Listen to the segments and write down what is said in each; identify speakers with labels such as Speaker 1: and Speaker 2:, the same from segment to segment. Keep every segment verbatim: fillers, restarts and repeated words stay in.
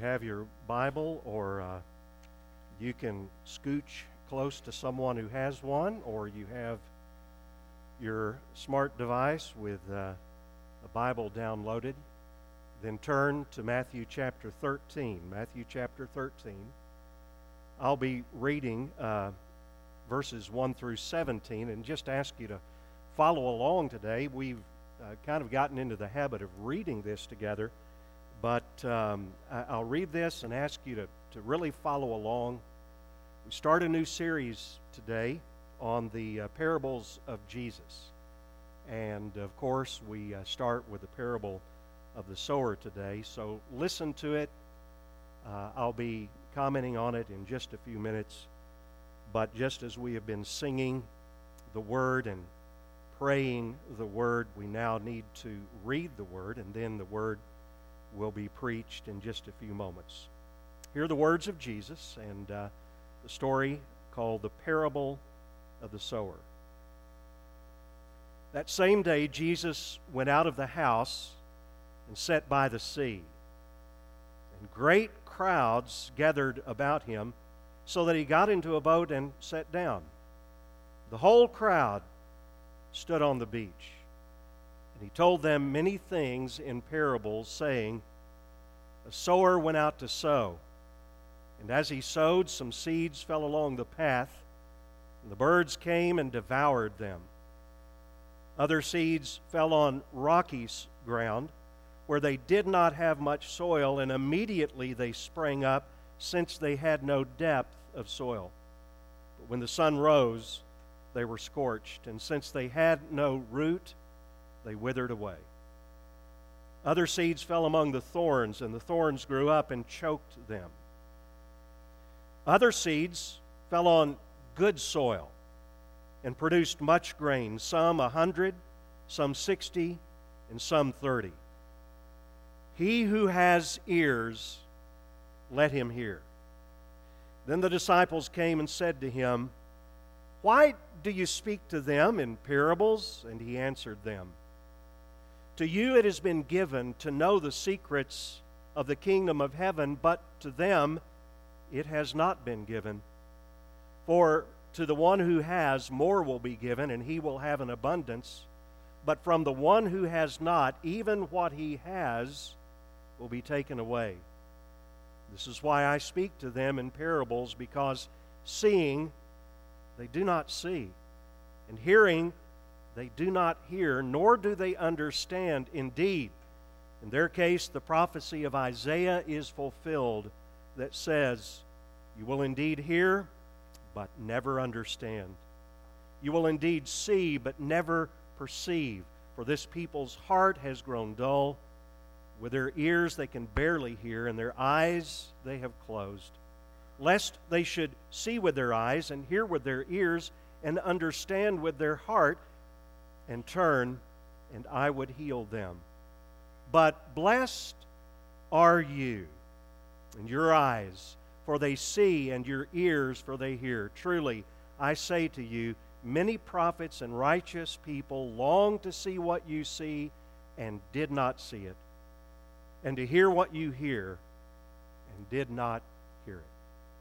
Speaker 1: have your Bible, or uh, you can scooch close to someone who has one, or you have your smart device with uh, a Bible downloaded, then turn to Matthew chapter thirteen. Matthew chapter thirteen. I'll be reading uh, verses one through seventeen, and just ask you to follow along today. We've uh, kind of gotten into the habit of reading this together, but um, I'll read this and ask you to, to really follow along. We start a new series today on the uh, parables of Jesus. And, of course, we uh, start with the parable of the sower today. So listen to it. Uh, I'll be commenting on it in just a few minutes. But just as we have been singing the Word and praying the Word, we now need to read the Word, and then the Word will be preached in just a few moments. Hear the words of Jesus and uh, the story called the parable of the sower. That same day, Jesus went out of the house and sat by the sea. And great crowds gathered about him, so that he got into a boat and sat down. The whole crowd stood on the beach. And he told them many things in parables, saying, A sower went out to sow. And as he sowed, some seeds fell along the path, and the birds came and devoured them. Other seeds fell on rocky ground, where they did not have much soil, and immediately they sprang up, since they had no depth of soil. But when the sun rose, they were scorched, and since they had no root, they withered away. Other seeds fell among the thorns, and the thorns grew up and choked them. Other seeds fell on good soil and produced much grain, some a hundred, some sixty, and some thirty. He who has ears, let him hear. Then the disciples came and said to him, Why do you speak to them in parables? And he answered them, To you it has been given to know the secrets of the kingdom of heaven, but to them it has not been given. For to the one who has, more will be given, and he will have an abundance. But from the one who has not, even what he has will be taken away. This is why I speak to them in parables, because seeing they do not see, and hearing they do not hear, nor do they understand. Indeed, in their case, the prophecy of Isaiah is fulfilled that says, You will indeed hear, but never understand. You will indeed see, but never perceive. For this people's heart has grown dull. With their ears they can barely hear, and their eyes they have closed, lest they should see with their eyes, and hear with their ears, and understand with their heart, and turn, and I would heal them. But blessed are you, and your eyes, for they see, and your ears, for they hear. Truly, I say to you, many prophets and righteous people longed to see what you see, and did not see it, and to hear what you hear, and did not hear it.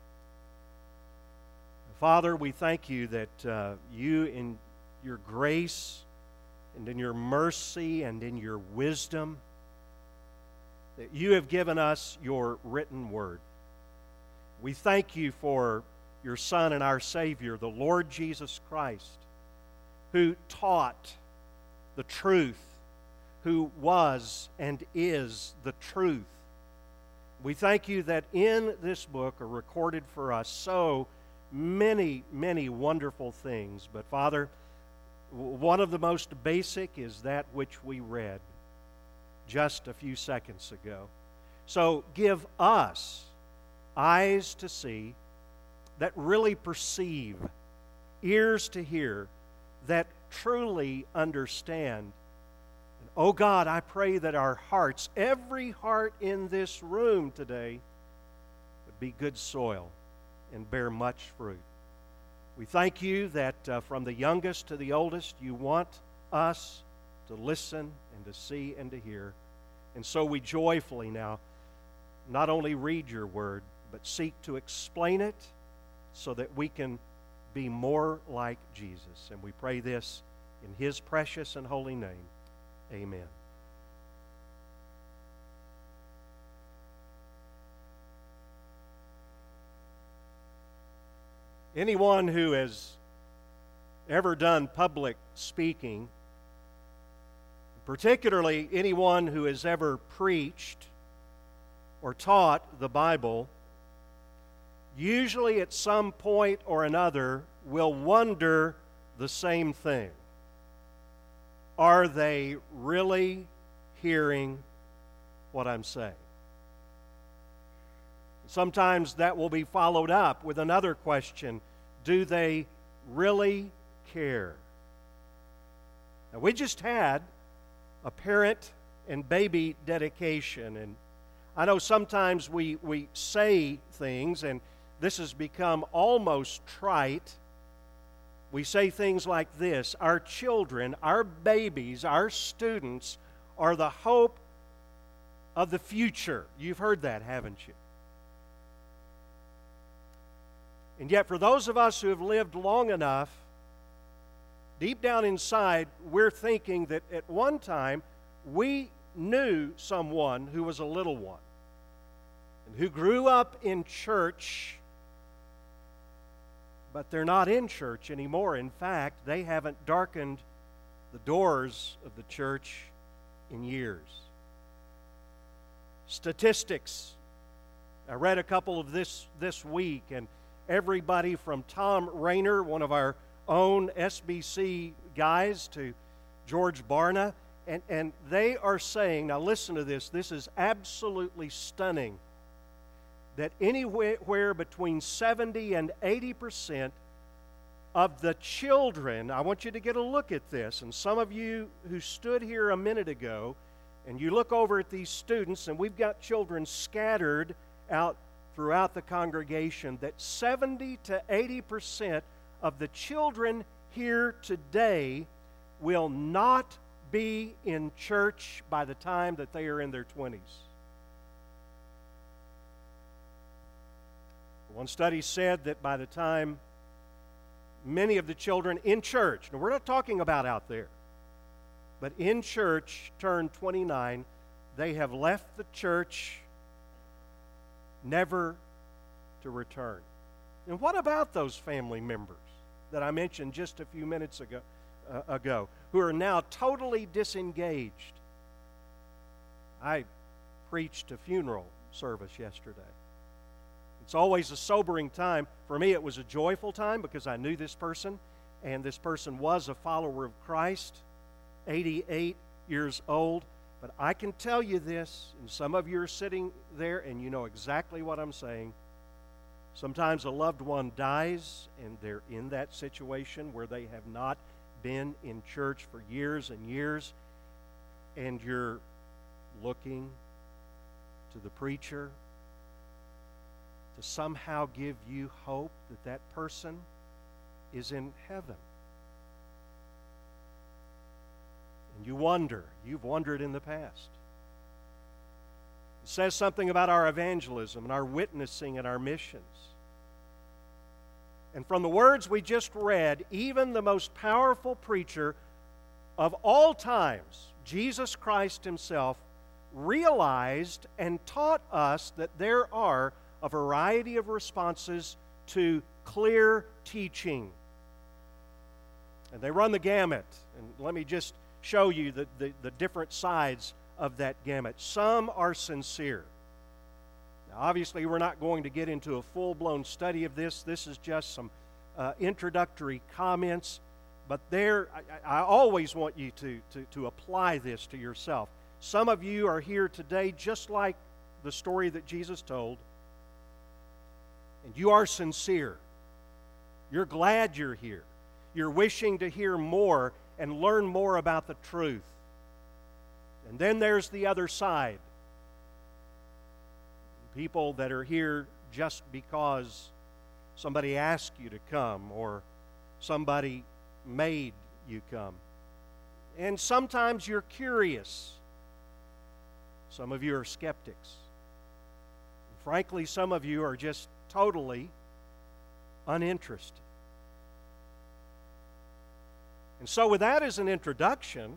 Speaker 1: Father, we thank you that uh, you, in your grace and in your mercy and in your wisdom, that you have given us your written word. We thank you for your Son and our Savior, the Lord Jesus Christ, who taught the truth, who was and is the truth. We thank you that in this book are recorded for us so many, many wonderful things. But Father, one of the most basic is that which we read just a few seconds ago. So give us eyes to see, that really perceive, ears to hear, that truly understand. And oh God, I pray that our hearts, every heart in this room today, would be good soil and bear much fruit. We thank you that uh, from the youngest to the oldest, you want us to listen and to see and to hear. And so we joyfully now not only read your word, but seek to explain it so that we can be more like Jesus. And we pray this in His precious and holy name. Amen. Anyone who has ever done public speaking, particularly anyone who has ever preached or taught the Bible, usually at some point or another will wonder the same thing. Are they really hearing what I'm saying? Sometimes that will be followed up with another question. Do they really care? Now, we just had a parent and baby dedication, and I know sometimes we, we say things, and this has become almost trite. We say things like this: our children, our babies, our students are the hope of the future. You've heard that, haven't you? And yet, for those of us who have lived long enough, deep down inside, we're thinking that at one time we knew someone who was a little one and who grew up in church, but they're not in church anymore. In fact, they haven't darkened the doors of the church in years. Statistics. I read a couple of this this week, and everybody from Tom Rayner, one of our own S B C guys, to George Barna, and, and they are saying, now listen to this, this is absolutely stunning, that anywhere between seventy and eighty percent of the children, I want you to get a look at this, and some of you who stood here a minute ago, and you look over at these students, and we've got children scattered out throughout the congregation, that seventy to eighty percent of the children here today will not be in church by the time that they are in their twenties. One study said that by the time many of the children in church, now we're not talking about out there, but in church turn twenty-nine, they have left the church never to return. And what about those family members that I mentioned just a few minutes ago, uh, ago who are now totally disengaged? I preached a funeral service yesterday. It's always a sobering time. For me, it was a joyful time because I knew this person, and this person was a follower of Christ, eighty-eight years old. But I can tell you this, and some of you are sitting there and you know exactly what I'm saying. Sometimes a loved one dies and they're in that situation where they have not been in church for years and years, and you're looking to the preacher to somehow give you hope that that person is in heaven. And you wonder, you've wondered in the past. It says something about our evangelism and our witnessing and our missions. And from the words we just read, even the most powerful preacher of all times, Jesus Christ Himself, realized and taught us that there are a variety of responses to clear teaching. And they run the gamut. And let me just show you the, the, the different sides of that gamut. Some are sincere. Now, obviously, we're not going to get into a full-blown study of this. This is just some uh, introductory comments. But there, I, I always want you to, to, to apply this to yourself. Some of you are here today just like the story that Jesus told, and you are sincere. You're glad you're here. You're wishing to hear more and learn more about the truth. And then there's the other side. People that are here just because somebody asked you to come or somebody made you come. And sometimes you're curious. Some of you are skeptics. frankly, some of you are just totally uninterested. And so with that as an introduction,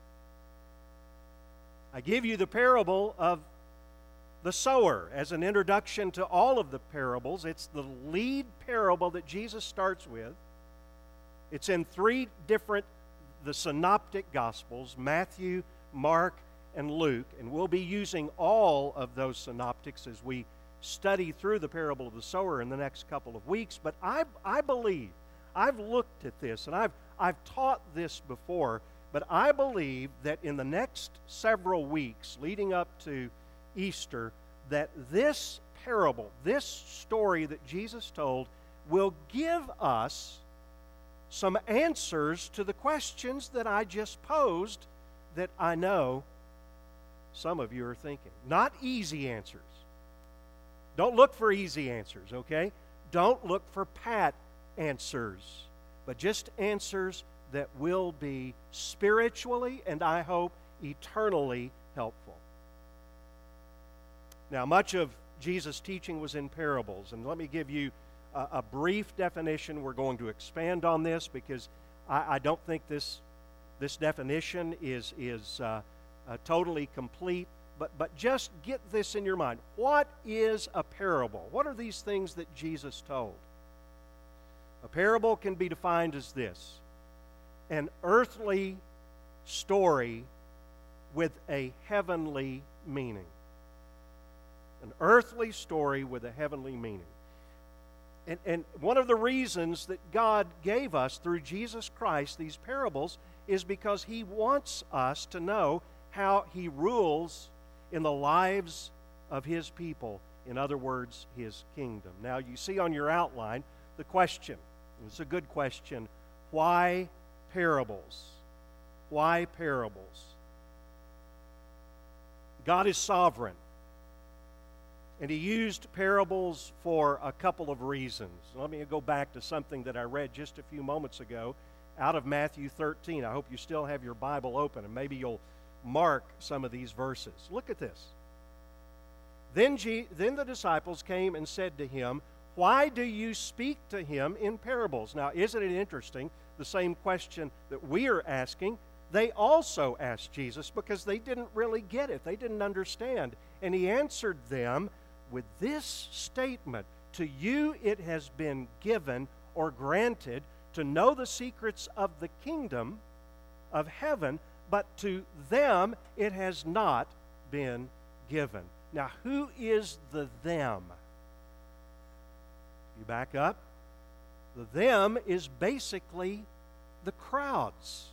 Speaker 1: I give you the parable of the sower as an introduction to all of the parables. It's the lead parable that Jesus starts with. It's in three different, the synoptic gospels, Matthew, Mark, and Luke. And we'll be using all of those synoptics as we study through the parable of the sower in the next couple of weeks. But I, I believe, I've looked at this, and I've, I've taught this before, but I believe that in the next several weeks leading up to Easter, that this parable, this story that Jesus told, will give us some answers to the questions that I just posed that I know some of you are thinking. Not easy answers. Don't look for easy answers, okay? Don't look for pat answers, but just answers that will be spiritually and I hope eternally helpful. Now, much of Jesus' teaching was in parables, and let me give you a, a brief definition. We're going to expand on this because I, I don't think this this definition is is uh, uh, totally complete. But but just get this in your mind. What is a parable? What are these things that Jesus told? A parable can be defined as this: an earthly story with a heavenly meaning. An earthly story with a heavenly meaning. And, and one of the reasons that God gave us through Jesus Christ these parables is because He wants us to know how He rules in the lives of His people. In other words, His kingdom. Now, you see on your outline the question. It's a good question. Why parables? Why parables? God is sovereign. And He used parables for a couple of reasons. Let me go back to something that I read just a few moments ago out of Matthew thirteen. I hope you still have your Bible open, and maybe you'll mark some of these verses. Look at this. Then, G- then the disciples came and said to Him, "Why do you speak to him in parables?" Now, isn't it interesting? The same question that we are asking, they also asked Jesus because they didn't really get it. They didn't understand. And He answered them with this statement: "To you it has been given or granted to know the secrets of the kingdom of heaven, but to them it has not been given." Now, who is the them? You back up. The them is basically the crowds.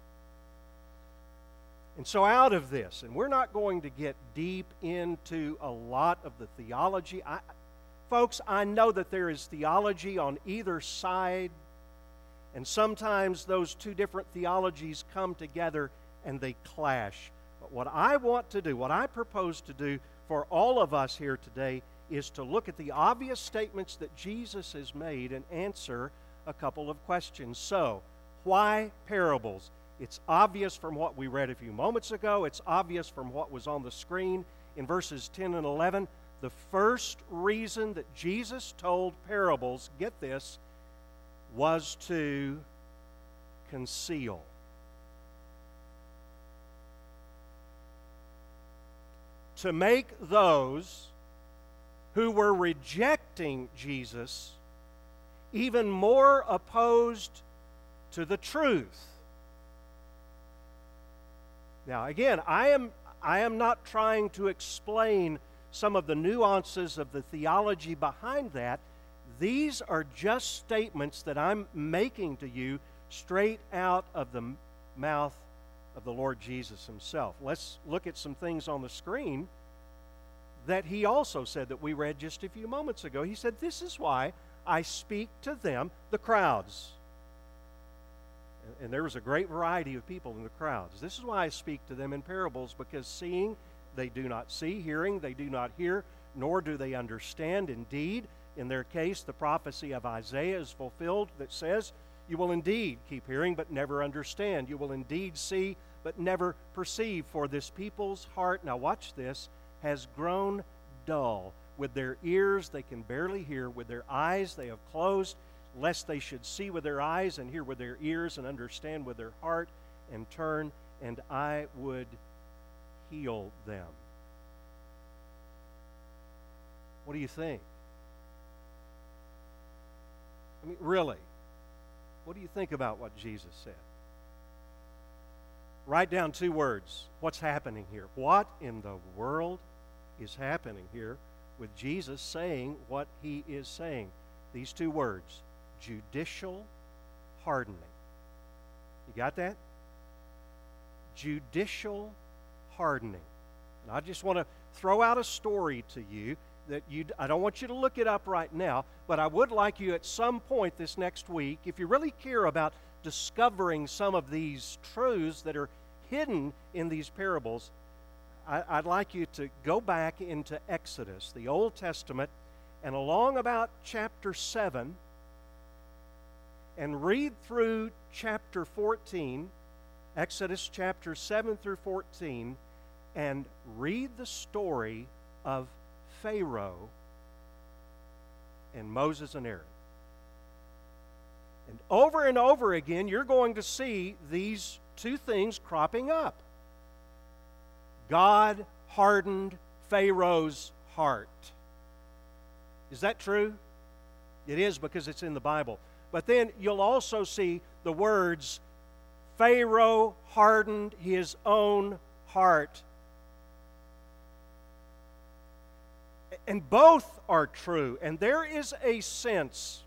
Speaker 1: And so out of this, and we're not going to get deep into a lot of the theology. I, folks, I know that there is theology on either side, and sometimes those two different theologies come together and they clash. But what I want to do, what I propose to do for all of us here today, is to look at the obvious statements that Jesus has made and answer a couple of questions. So, why parables? It's obvious from what we read a few moments ago. It's obvious from what was on the screen in verses ten and eleven. The first reason that Jesus told parables, get this, was to conceal. To make those who were rejecting Jesus even more opposed to the truth. Now, again, I am, I am not trying to explain some of the nuances of the theology behind that. These are just statements that I'm making to you straight out of the mouth of the Lord Jesus Himself. Let's look at some things on the screen that He also said that we read just a few moments ago. He said, "This is why I speak to them," the crowds. And there was a great variety of people in the crowds. "This is why I speak to them in parables, because seeing they do not see, hearing they do not hear, nor do they understand. Indeed, in their case, the prophecy of Isaiah is fulfilled that says, you will indeed keep hearing, but never understand. You will indeed see, but never perceive. For this people's heart," now watch this, "has grown dull. With their ears they can barely hear. With their eyes they have closed, lest they should see with their eyes and hear with their ears and understand with their heart and turn, and I would heal them. What do you think? I mean, really, what do you think about what Jesus said? Write down two words. What's happening here? What in the world is happening here with Jesus saying what he is saying? These two words, judicial hardening. You got that? Judicial hardening. And I just want to throw out a story to you that you, I don't want you to look it up right now, but I would like you at some point this next week, if you really care about discovering some of these truths that are hidden in these parables, I, I'd like you to go back into Exodus, the Old Testament, and along about chapter seven, and read through chapter fourteen, Exodus chapter seven through fourteen, and read the story of Pharaoh and Moses and Aaron. And over and over again, you're going to see these two things cropping up. God hardened Pharaoh's heart. Is that true? It is, because it's in the Bible. But then you'll also see the words, Pharaoh hardened his own heart. And both are true. And there is a sense,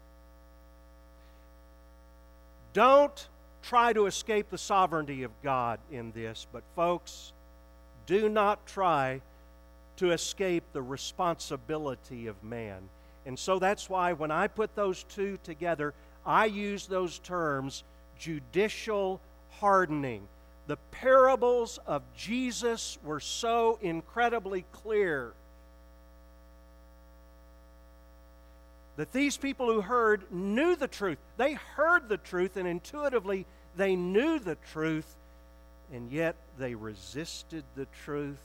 Speaker 1: don't try to escape the sovereignty of God in this, but folks, do not try to escape the responsibility of man. And so that's why when I put those two together, I use those terms, judicial hardening. The parables of Jesus were so incredibly clear that these people who heard knew the truth. They heard the truth, and intuitively they knew the truth, and yet they resisted the truth.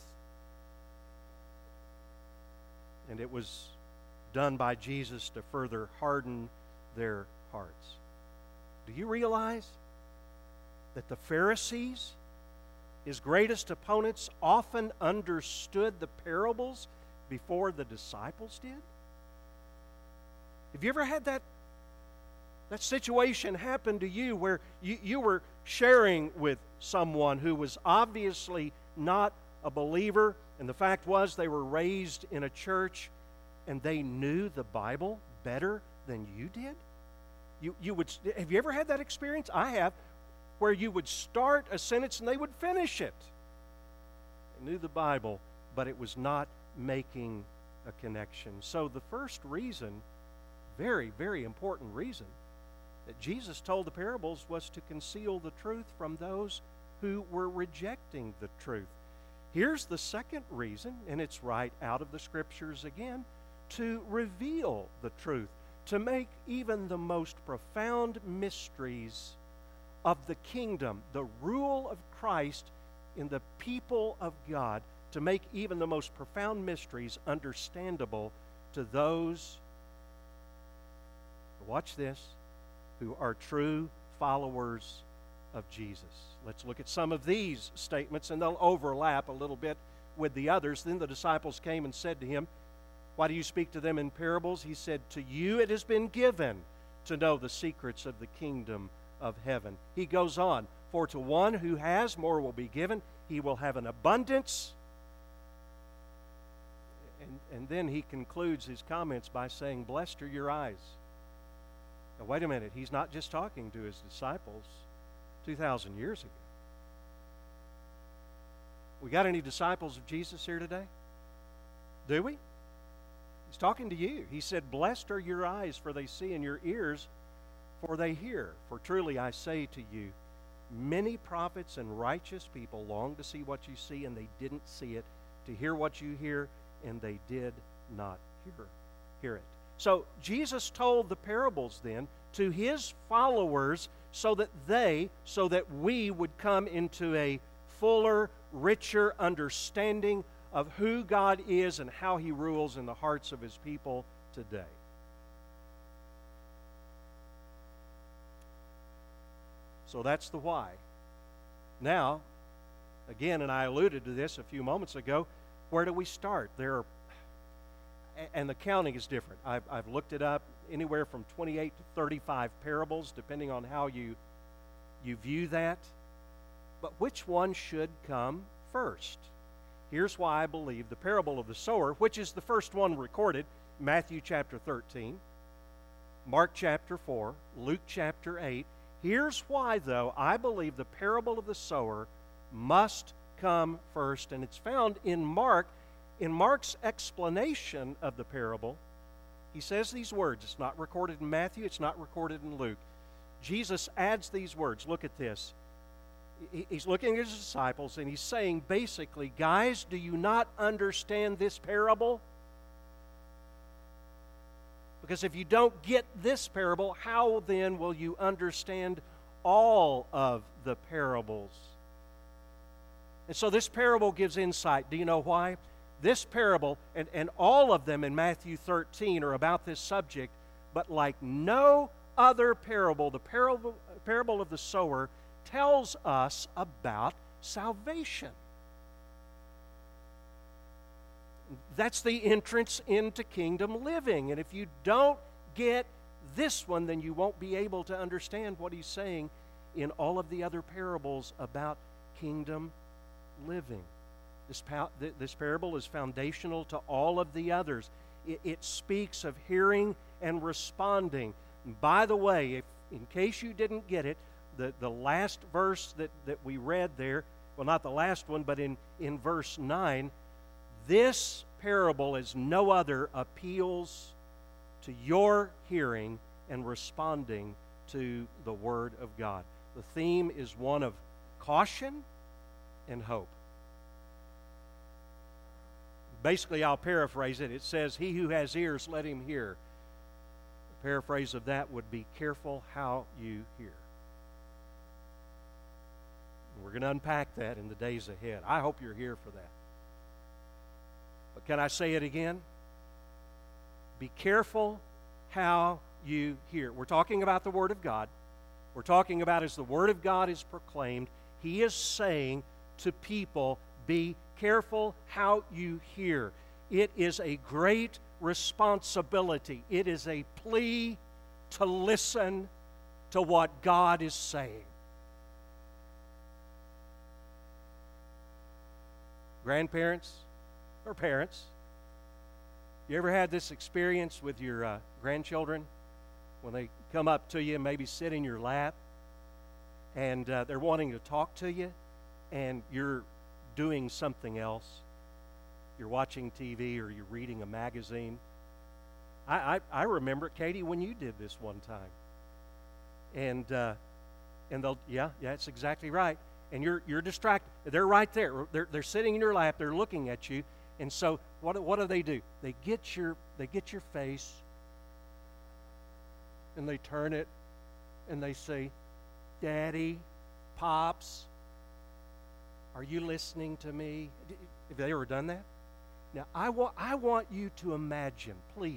Speaker 1: And it was done by Jesus to further harden their hearts. Do you realize that the Pharisees, his greatest opponents, often understood the parables before the disciples did? Have you ever had that, that situation happen to you where you, you were sharing with someone who was obviously not a believer, and the fact was they were raised in a church and they knew the Bible better than you did? You, you would, have you ever had that experience? I have, where you would start a sentence and they would finish it. They knew the Bible, but it was not making a connection. So the first reason, very, very important reason, that Jesus told the parables was to conceal the truth from those who were rejecting the truth. Here's the second reason, and it's right out of the Scriptures again, to reveal the truth, to make even the most profound mysteries of the kingdom, the rule of Christ in the people of God, to make even the most profound mysteries understandable to those, watch this, who are true followers of Jesus. Let's look at some of these statements, and they'll overlap a little bit with the others. Then the disciples came and said to him, "Why do you speak to them in parables?" He said, "To you it has been given to know the secrets of the kingdom of heaven." He goes on, "For to one who has, more will be given. He will have an abundance." And, and then he concludes his comments by saying, "Blessed are your eyes." Now, wait a minute. He's not just talking to his disciples two thousand years ago. We got any disciples of Jesus here today? Do we? He's talking to you. He said, "Blessed are your eyes, for they see, and your ears, for they hear. For truly I say to you, many prophets and righteous people long to see what you see, and they didn't see it, to hear what you hear, and they did not hear, hear it." So Jesus told the parables then to his followers so that they, so that we would come into a fuller, richer understanding of who God is and how He rules in the hearts of His people today. So that's the why. Now, again, and I alluded to this a few moments ago, where do we start? There are, and the counting is different. I've, I've looked it up, anywhere from twenty-eight to thirty-five parables, depending on how you, you view that. But which one should come first? Here's why I believe the parable of the sower, which is the first one recorded, Matthew chapter thirteen, Mark chapter four, Luke chapter eight. Here's why, though, I believe the parable of the sower must come first, and it's found in Mark. In Mark's explanation of the parable, he says these words. It's not recorded in Matthew, it's not recorded in Luke. Jesus adds these words. Look at this. He's looking at his disciples, and he's saying, basically, guys, do you not understand this parable? Because if you don't get this parable, how then will you understand all of the parables? And so this parable gives insight. Do you know why? This parable, and, and all of them in Matthew thirteen are about this subject, but like no other parable, the parable, parable of the sower tells us about salvation. That's the entrance into kingdom living. And if you don't get this one, then you won't be able to understand what he's saying in all of the other parables about kingdom living. This, pa- this parable is foundational to all of the others. It, it speaks of hearing and responding. And by the way, if, in case you didn't get it, the, the last verse that, that we read there, well, not the last one, but in, in verse nine, this parable, as no other, appeals to your hearing and responding to the Word of God. The theme is one of caution and hope. Basically, I'll paraphrase it. It says, "He who has ears, let him hear." The paraphrase of that would be, "Careful how you hear." We're going to unpack that in the days ahead. I hope you're here for that. But can I say it again? Be careful how you hear. We're talking about the Word of God. We're talking about as the Word of God is proclaimed, He is saying to people, be careful how you hear. It is a great responsibility. It is a plea to listen to what God is saying. Grandparents or parents, you ever had this experience with your uh, grandchildren when they come up to you and maybe sit in your lap and uh, they're wanting to talk to you and you're doing something else? You're watching T V or you're reading a magazine. I, I, I remember, Katie, when you did this one time. And uh, and they'll, yeah, yeah, that's exactly right. And you're you're distracted. They're right there. They're they're sitting in your lap. They're looking at you. And so what what do they do? They get your they get your face and they turn it and they say, "Daddy, Pops, are you listening to me?" Have they ever done that? Now I want I want you to imagine, please.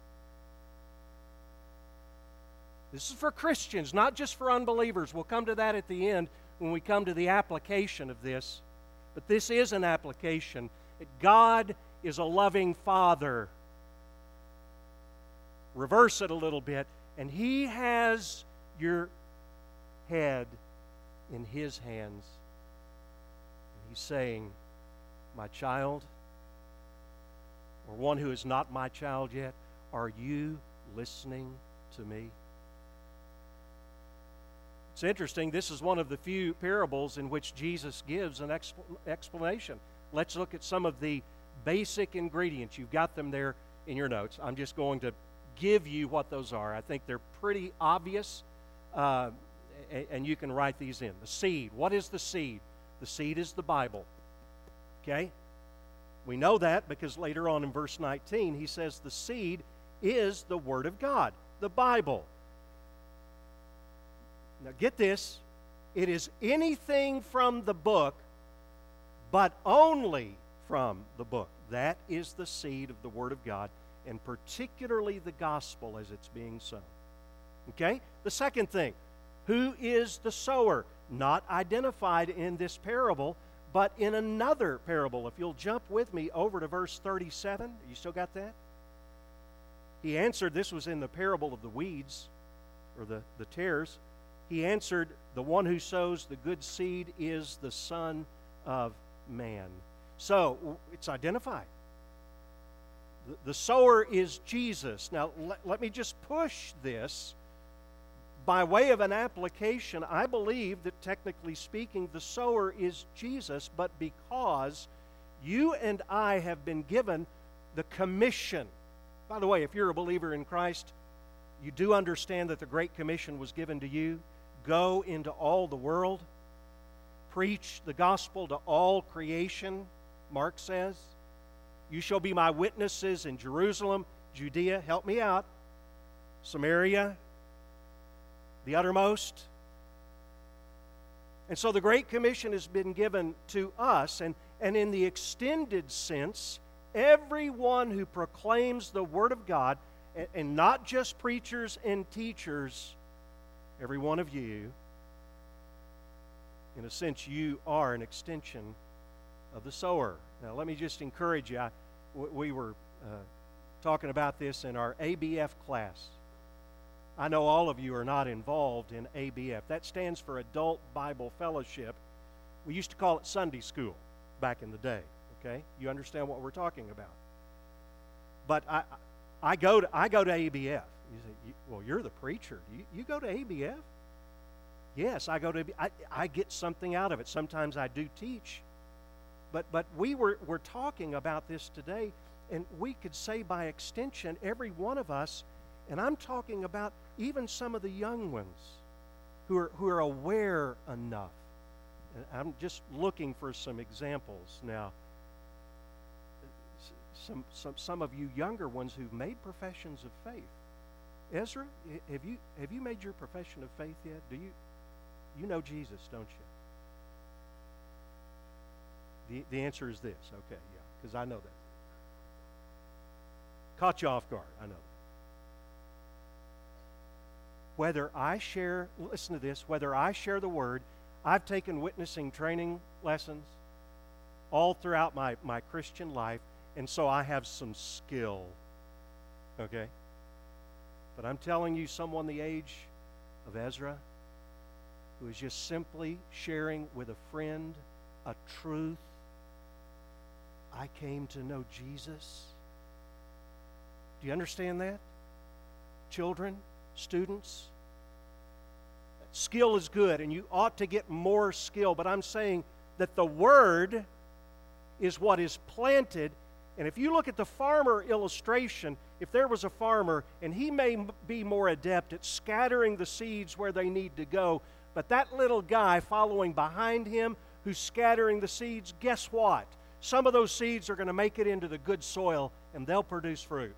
Speaker 1: This is for Christians, not just for unbelievers. We'll come to that at the end when we come to the application of this. But this is an application. God is a loving Father. Reverse it a little bit. And He has your head in His hands. And He's saying, "My child," or one who is not my child yet, "are you listening to me?" It's interesting, this is one of the few parables in which Jesus gives an expl- explanation. Let's look at some of the basic ingredients. You've got them there in your notes. I'm just going to give you what those are. I think they're pretty obvious, uh, and, and you can write these in. The seed. What is the seed? The seed is the Bible. Okay? We know that because later on in verse nineteen, he says the seed is the Word of God, the Bible. Now get this, it is anything from the book, but only from the book. That is the seed of the Word of God, and particularly the gospel as it's being sown. Okay? The second thing, who is the sower? Not identified in this parable, but in another parable. If you'll jump with me over to verse thirty-seven. You still got that? He answered, this was in the parable of the weeds, or the, the tares. He answered, the one who sows the good seed is the Son of Man. So, it's identified. The, the sower is Jesus. Now, let, let me just push this. By way of an application, I believe that technically speaking, the sower is Jesus, but because you and I have been given the commission. By the way, if you're a believer in Christ, you do understand that the Great Commission was given to you. Go into all the world, preach the gospel to all creation, Mark says. You shall be my witnesses in Jerusalem, Judea, help me out, Samaria, the uttermost. And so the Great Commission has been given to us, and, and in the extended sense, everyone who proclaims the Word of God, and, and not just preachers and teachers, every one of you, in a sense, you are an extension of the sower. Now, let me just encourage you. I, we were uh, talking about this in our A B F class. I know all of you are not involved in A B F. That stands for Adult Bible Fellowship. We used to call it Sunday school back in the day. Okay, you understand what we're talking about. But I, I go to I go to A B F. You say, well, you're the preacher. You, you go to A B F? Yes, I go to. I, I get something out of it. Sometimes I do teach. But but we were we're talking about this today, and we could say by extension, every one of us. And I'm talking about even some of the young ones who are who are aware enough. And I'm just looking for some examples now. Some some some of you younger ones who've made professions of faith. Ezra, have you have you made your profession of faith yet? Do you you know Jesus, don't you? The the answer is this. Okay, yeah, because I know that. Caught you off guard. I know that. Whether I share, listen to this, whether I share the Word, I've taken witnessing training lessons all throughout my, my Christian life, and so I have some skill, okay? But I'm telling you, someone the age of Ezra, who is just simply sharing with a friend a truth, I came to know Jesus. Do you understand that? Children, students, skill is good, and you ought to get more skill, but I'm saying that the Word is what is planted. And if you look at the farmer illustration, if there was a farmer, and he may be more adept at scattering the seeds where they need to go, but that little guy following behind him who's scattering the seeds, guess what? Some of those seeds are going to make it into the good soil, and they'll produce fruit.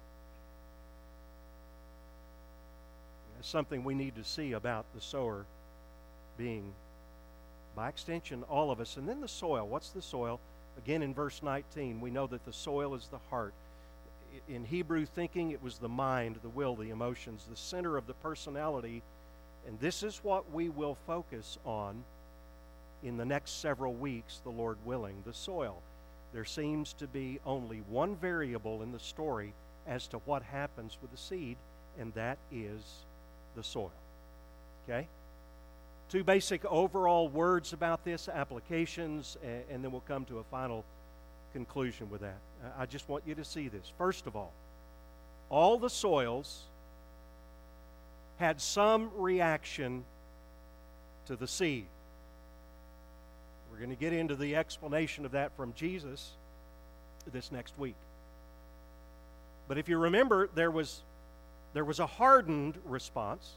Speaker 1: That's something we need to see about the sower being, by extension, all of us. And then the soil. What's the soil? Again, in verse nineteen, we know that the soil is the heart. In Hebrew thinking, it was the mind, the will, the emotions, the center of the personality. And this is what we will focus on in the next several weeks, the Lord willing, the soil. There seems to be only one variable in the story as to what happens with the seed, and that is the soil. Okay? Two basic overall words about this, applications, and, and then we'll come to a final conclusion with that. I just want you to see this. First of all, all the soils had some reaction to the seed. We're going to get into the explanation of that from Jesus this next week. But if you remember, there was there was a hardened response.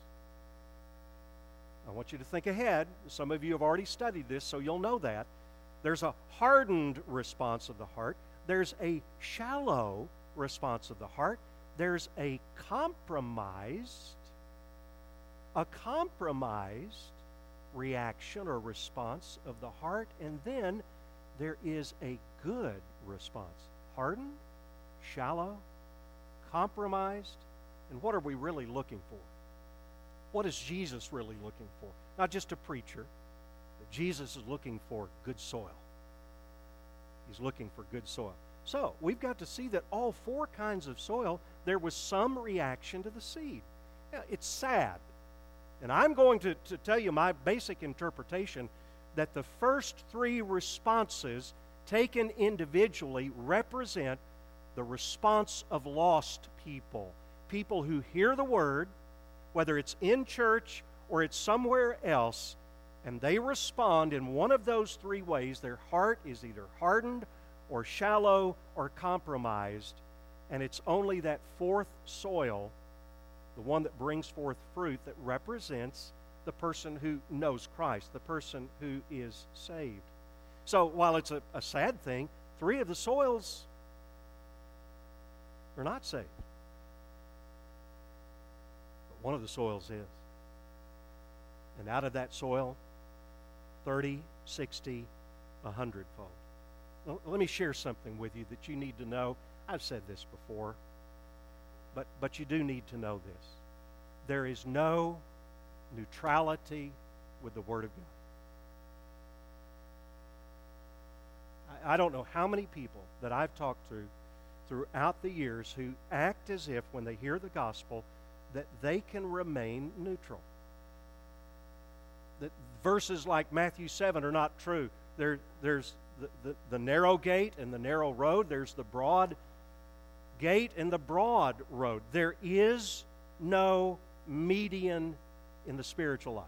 Speaker 1: I want you to think ahead. Some of you have already studied this, so you'll know that. There's a hardened response of the heart. There's a shallow response of the heart. There's a compromised, a compromised reaction or response of the heart. And then there is a good response. Hardened, shallow, compromised, and what are we really looking for? What is Jesus really looking for? Not just a preacher, but Jesus is looking for good soil. He's looking for good soil. So, we've got to see that all four kinds of soil, there was some reaction to the seed. Yeah, it's sad. And I'm going to, to tell you my basic interpretation that the first three responses taken individually represent the response of lost people. People who hear the word, whether it's in church or it's somewhere else, and they respond in one of those three ways. Their heart is either hardened or shallow or compromised, and it's only that fourth soil, the one that brings forth fruit, that represents the person who knows Christ, the person who is saved. So while it's a, a sad thing, three of the soils are not saved. But one of the soils is. And out of that soil, thirty, sixty, a hundredfold. Well, let me share something with you that you need to know. I've said this before, but, but you do need to know this. There is no neutrality with the Word of God. I, I don't know how many people that I've talked to throughout the years who act as if when they hear the gospel that they can remain neutral. That verses like Matthew seven are not true. There, there's the, the, the narrow gate and the narrow road. There's the broad gate and the broad road. There is no median in the spiritual life.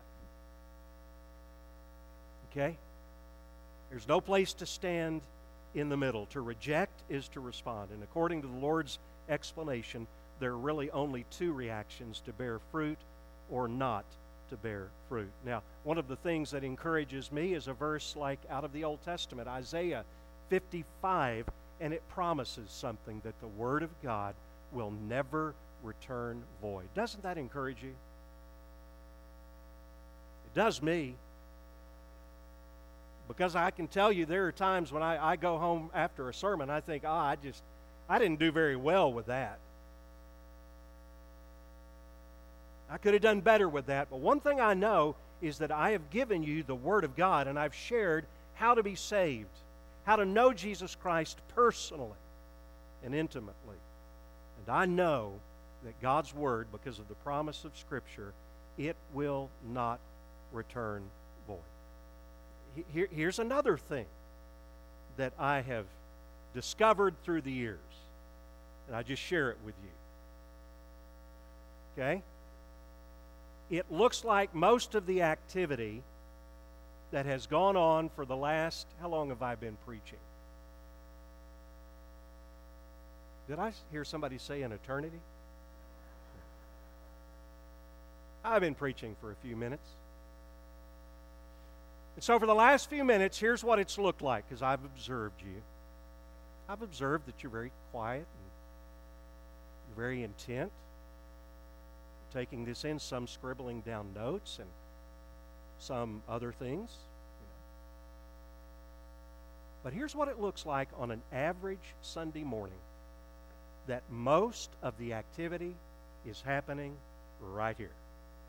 Speaker 1: Okay? There's no place to stand in the middle. To reject is to respond. And according to the Lord's explanation, there are really only two reactions: to bear fruit or not to bear fruit. Now, one of the things that encourages me is a verse like out of the Old Testament, Isaiah fifty-five, and it promises something, that the Word of God will never return void. Doesn't that encourage you? It does me. Because I can tell you there are times when I, I go home after a sermon, I think, oh, I just, I didn't do very well with that. I could have done better with that. But one thing I know is that I have given you the Word of God, and I've shared how to be saved, how to know Jesus Christ personally and intimately. And I know that God's Word, because of the promise of Scripture, it will not return void. Here, here's another thing that I have discovered through the years, and I just share it with you. Okay? It looks like most of the activity that has gone on for the last, how long have I been preaching? Did I hear somebody say an eternity? I've been preaching for a few minutes. And so for the last few minutes, here's what it's looked like, because I've observed you. I've observed that you're very quiet and you're very intent, taking this in, some scribbling down notes and some other things. But here's what it looks like on an average Sunday morning, that most of the activity is happening right here.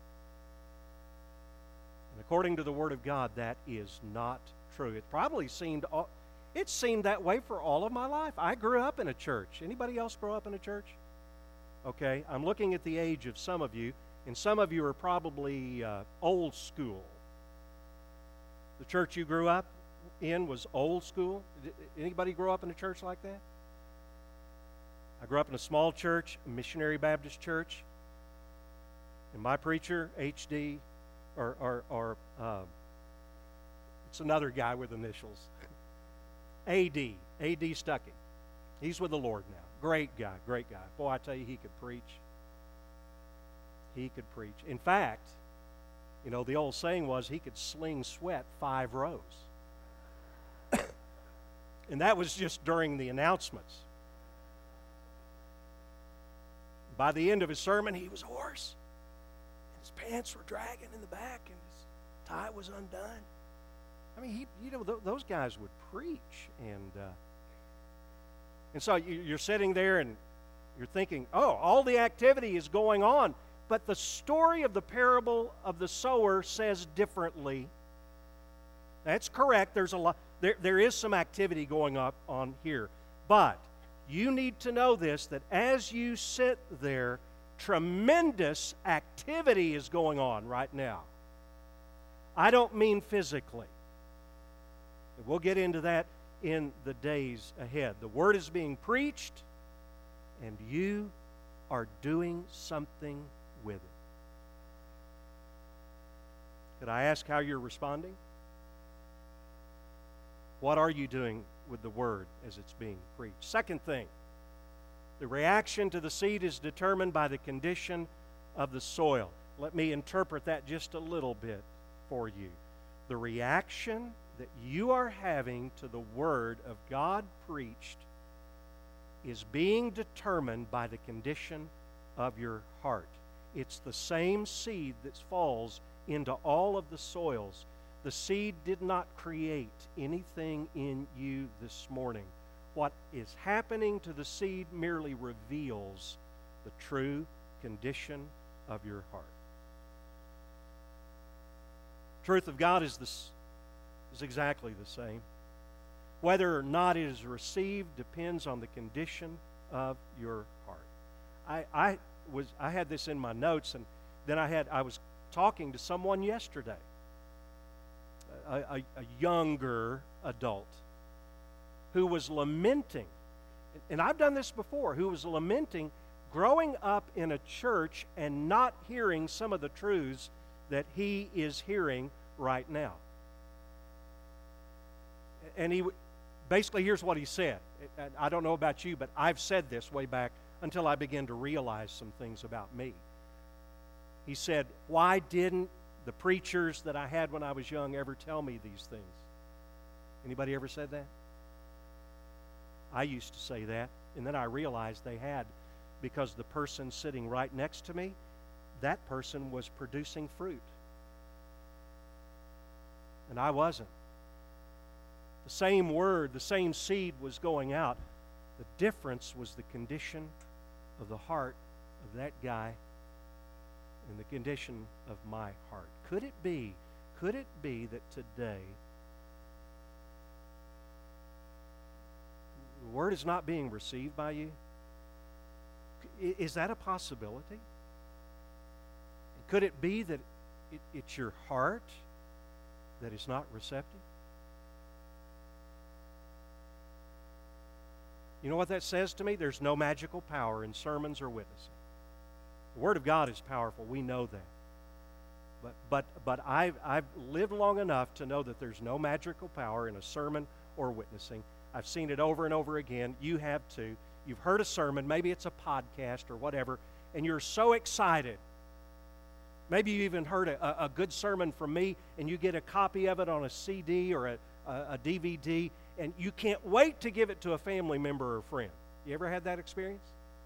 Speaker 1: And according to the Word of God, that is not true. It probably seemed, it seemed that way for all of my life. I grew up in a church. Anybody else grow up in a church? Okay, I'm looking at the age of some of you, and some of you are probably uh, old school. The church you grew up in was old school. Did anybody grow up in a church like that? I grew up in a small church, a missionary Baptist church, and my preacher, H D, or, or, or uh, it's another guy with initials, A D, A D Stuckey. He's with the Lord now. Great guy, great guy. Boy, I tell you, he could preach. He could preach. In fact, you know, the old saying was he could sling sweat five rows. And that was just during the announcements. By the end of his sermon, he was hoarse. His pants were dragging in the back, and his tie was undone. I mean, he, you know, th- those guys would preach, and uh, And so you're sitting there and you're thinking, oh, all the activity is going on. But the story of the parable of the sower says differently. That's correct. There's a lot. There, there is some activity going up on here. But you need to know this, that as you sit there, tremendous activity is going on right now. I don't mean physically. We'll get into that in the days ahead. The Word is being preached, and you are doing something with it. Could I ask how you're responding? What are you doing with the Word as it's being preached? Second thing, the reaction to the seed is determined by the condition of the soil. Let me interpret that just a little bit for you. The reaction that you are having to the Word of God preached is being determined by the condition of your heart. It's the same seed that falls into all of the soils. The seed did not create anything in you this morning. What is happening to the seed merely reveals the true condition of your heart. Truth of God is, this, is exactly the same. Whether or not it is received depends on the condition of your heart. I, I was I had this in my notes, and then I had I was talking to someone yesterday, a, a, a younger adult, who was lamenting, and I've done this before, who was lamenting growing up in a church and not hearing some of the truths that he is hearing right now. And he basically, here's what he said. I don't know about you, but I've said this way back until I began to realize some things about me. He said, why didn't the preachers that I had when I was young ever tell me these things? Anybody ever said that? I used to say that, and then I realized they had, because the person sitting right next to me, that person was producing fruit. And I wasn't. The same word, the same seed was going out. The difference was the condition of the heart of that guy and the condition of my heart. Could it be, could it be that today the word is not being received by you? Is that a possibility? Could it be that it, it's your heart that is not receptive? You know what that says to me? There's no magical power in sermons or witnessing. The Word of God is powerful. We know that. But but but I've I've lived long enough to know that there's no magical power in a sermon or witnessing. I've seen it over and over again. You have too. You've heard a sermon, maybe it's a podcast or whatever, and you're so excited. Maybe you even heard a, a good sermon from me, and you get a copy of it on a C D or a, a, a D V D, and you can't wait to give it to a family member or friend. You ever had that experience?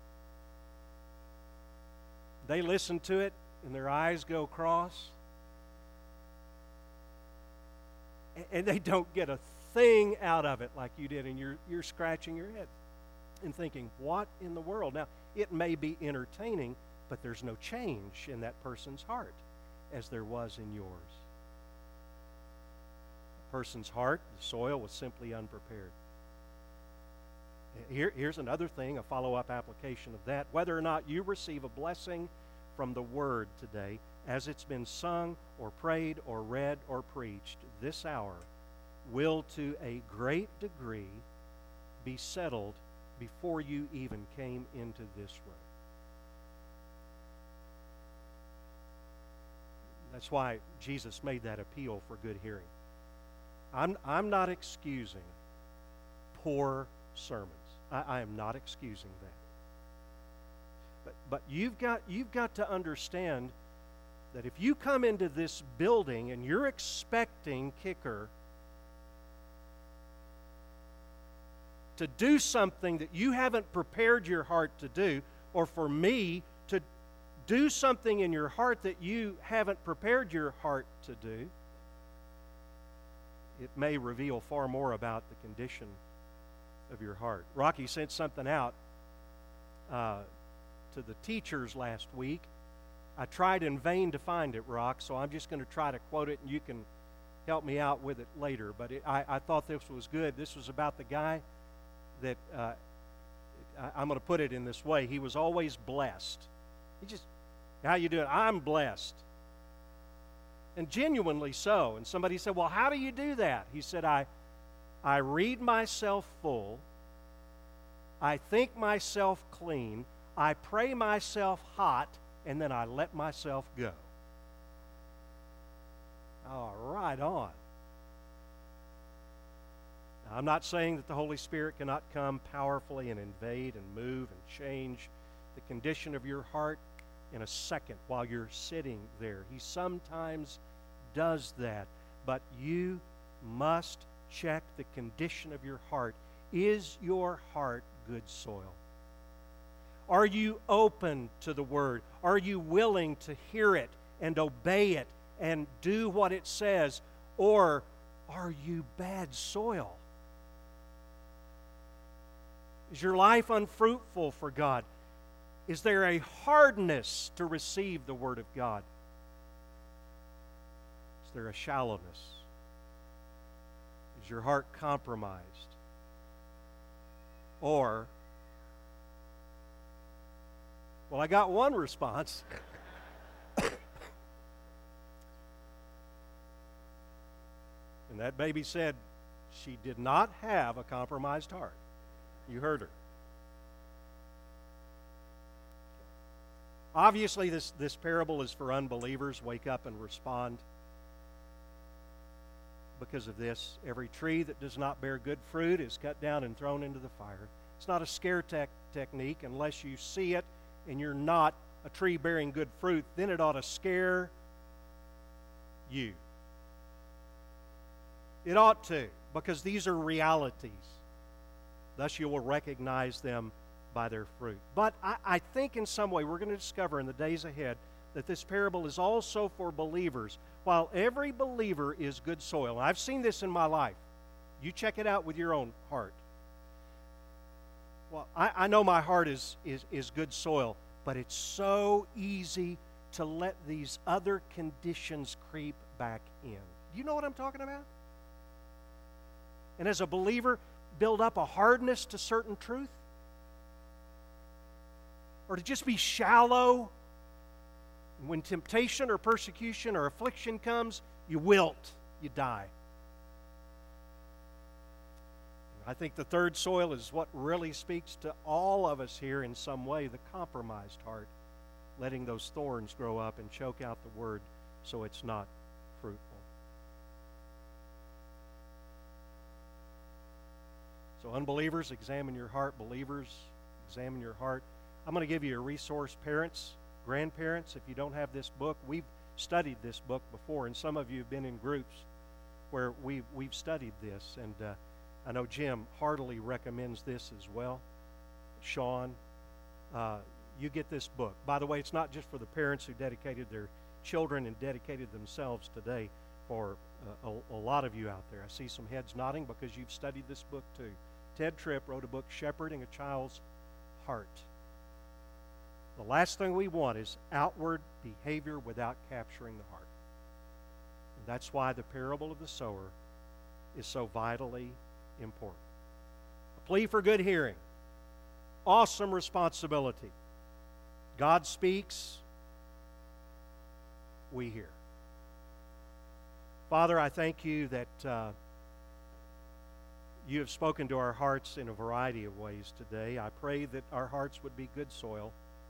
Speaker 1: They listen to it, and their eyes go cross, and they don't get a thing out of it like you did, and you're, you're scratching your head and thinking, what in the world? Now, it may be entertaining, but there's no change in that person's heart as there was in yours. The person's heart, the soil, was simply unprepared. Here, here's another thing, a follow-up application of that. Whether or not you receive a blessing from the Word today, as it's been sung or prayed or read or preached, this hour will to a great degree be settled before you even came into this room. That's why Jesus made that appeal for good hearing. I'm, I'm not excusing poor sermons. I, I am not excusing that. But, but you've got, you've got to understand that if you come into this building and you're expecting Kicker to do something that you haven't prepared your heart to do, or for me to do something in your heart that you haven't prepared your heart to do, it may reveal far more about the condition of your heart. Rocky sent something out uh, to the teachers last week. I tried in vain to find it, Rock, so I'm just going to try to quote it, and you can help me out with it later. But it, I, I thought this was good. This was about the guy that, uh, I, I'm going to put it in this way. He was always blessed. He just, how you doing? I'm blessed. And genuinely so. And somebody said, well, how do you do that? He said, I, I read myself full. I think myself clean. I pray myself hot. And then I let myself go. Oh, right on. Now, I'm not saying that the Holy Spirit cannot come powerfully and invade and move and change the condition of your heart in a second while you're sitting there. He sometimes does that, but you must check the condition of your heart. Is your heart good soil? Are you open to the Word? Are you willing to hear it and obey it and do what it says? Or are you bad soil? Is your life unfruitful for God? Is there a hardness to receive the Word of God? Is there a shallowness? Is your heart compromised? Or, well, I got one response. And that baby said she did not have a compromised heart. You heard her. Obviously, this, this parable is for unbelievers. Wake up and respond. Because of this, every tree that does not bear good fruit is cut down and thrown into the fire. It's not a scare tech technique unless you see it and you're not a tree bearing good fruit. Then it ought to scare you. It ought to, because these are realities. Thus you will recognize them by their fruit. But I, I think in some way we're going to discover in the days ahead that this parable is also for believers. While every believer is good soil, and I've seen this in my life. You check it out with your own heart. Well, I, I know my heart is, is, is good soil, but it's so easy to let these other conditions creep back in. Do you know what I'm talking about? And as a believer, build up a hardness to certain truth? Or to just be shallow? When temptation or persecution or affliction comes, you wilt, you die. I think the third soil is what really speaks to all of us here in some way, the compromised heart, letting those thorns grow up and choke out the word so it's not fruitful. So unbelievers, examine your heart. Believers, examine your heart. I'm going to give you a resource, parents, grandparents. If you don't have this book, we've studied this book before, and some of you have been in groups where we've, we've studied this. And uh, I know Jim heartily recommends this as well. Sean, uh, you get this book. By the way, it's not just for the parents who dedicated their children and dedicated themselves today. For uh, a, a lot of you out there, I see some heads nodding because you've studied this book too. Ted Tripp wrote a book, Shepherding a Child's Heart. The last thing we want is outward behavior without capturing the heart. And that's why the parable of the sower is so vitally important. A plea for good hearing. Awesome responsibility. God speaks, we hear. Father, I thank you that uh, you have spoken to our hearts in a variety of ways today. I pray that our hearts would be good soil.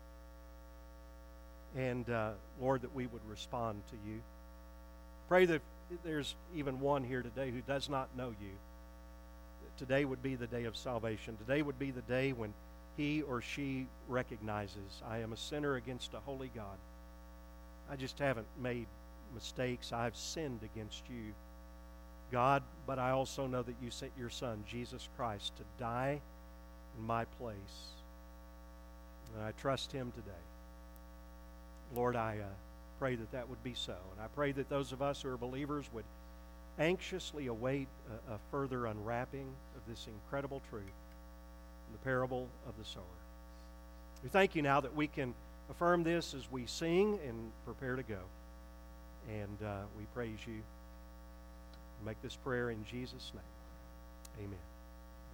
Speaker 1: And, uh, Lord, that we would respond to you. Pray that there's even one here today who does not know you. Today would be the day of salvation. Today would be the day when he or she recognizes, I am a sinner against a holy God. I just haven't made mistakes. I've sinned against you, God, but I also know that you sent your Son, Jesus Christ, to die in my place. And I trust him today. Lord, I uh, pray that that would be so. And I pray that those of us who are believers would anxiously await a, a further unwrapping of this incredible truth parable of the sower. We thank you now that we can affirm this as we sing and prepare to go. And uh, we praise you. Make this prayer in Jesus' name. Amen.